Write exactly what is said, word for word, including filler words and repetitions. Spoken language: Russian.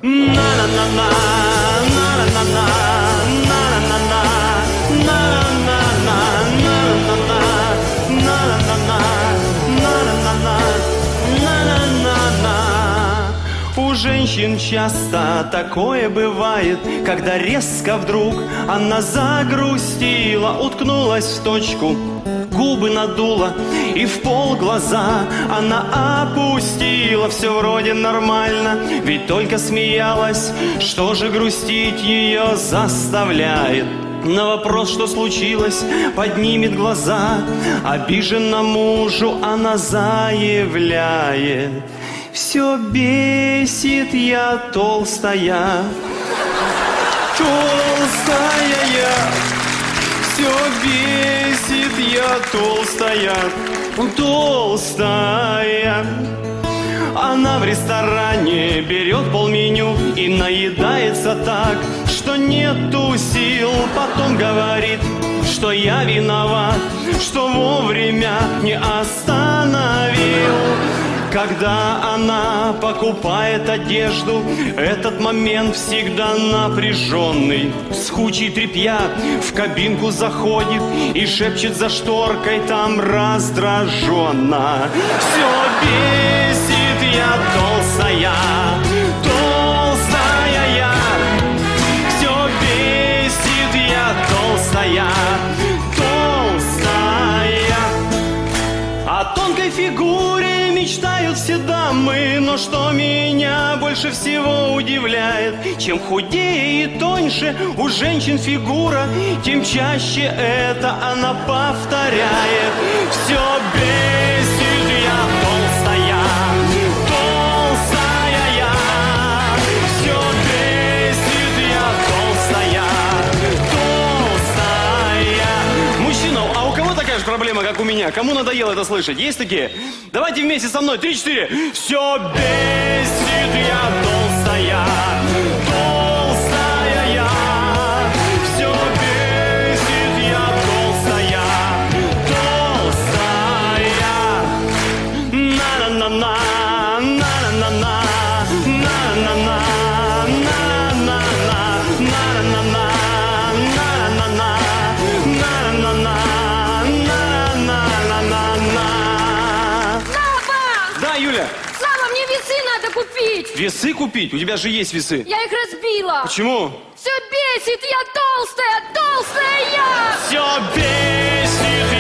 На-на-на-на, на-на-на-на, на-на-на-на, на-на-на-на, на-на-на-на, на-на-на-на, на-на-на-на, на-на-на-на. У женщин часто такое бывает, когда резко вдруг она загрустила, уткнулась в точку, губы надула и в пол глаза она опустила. Все вроде нормально, ведь только смеялась. Что же грустить ее заставляет? На вопрос, что случилось, поднимет глаза. Обижена мужу она заявляет: все бесит, я толстая, толстая я. Все бесит, я толстая, толстая. Она в ресторане берет полменю и наедается так, что нету сил. Потом говорит, что я виноват, что вовремя не остановил. Когда она покупает одежду, этот момент всегда напряженный. С кучей тряпья в кабинку заходит и шепчет за шторкой там раздраженно: все бесит, я толстая, толстая я. Все бесит, я толстая, толстая. О тонкой фигуре мечтают все дамы, но что меня больше всего удивляет: чем худее и тоньше у женщин фигура, тем чаще это она повторяет. Все бесит, я толстая, толстая я. Все бесит, я толстая, толстая. Мужчина, а у кого такая же проблема, как у меня? Кому надоело это слышать? Есть такие? Давайте вместе со мной. Три-четыре. Все бесит, я толстая, толстая я. Все бесит, я толстая, толстая. На-на-на-на, на-на-на-на, на-на-на, на-на-на, на-на-на, на-на-на, на-на-на. Юля! Слава, мне весы надо купить! Весы купить? У тебя же есть весы. Я их разбила. Почему? Все бесит, я толстая, толстая я! Все бесит,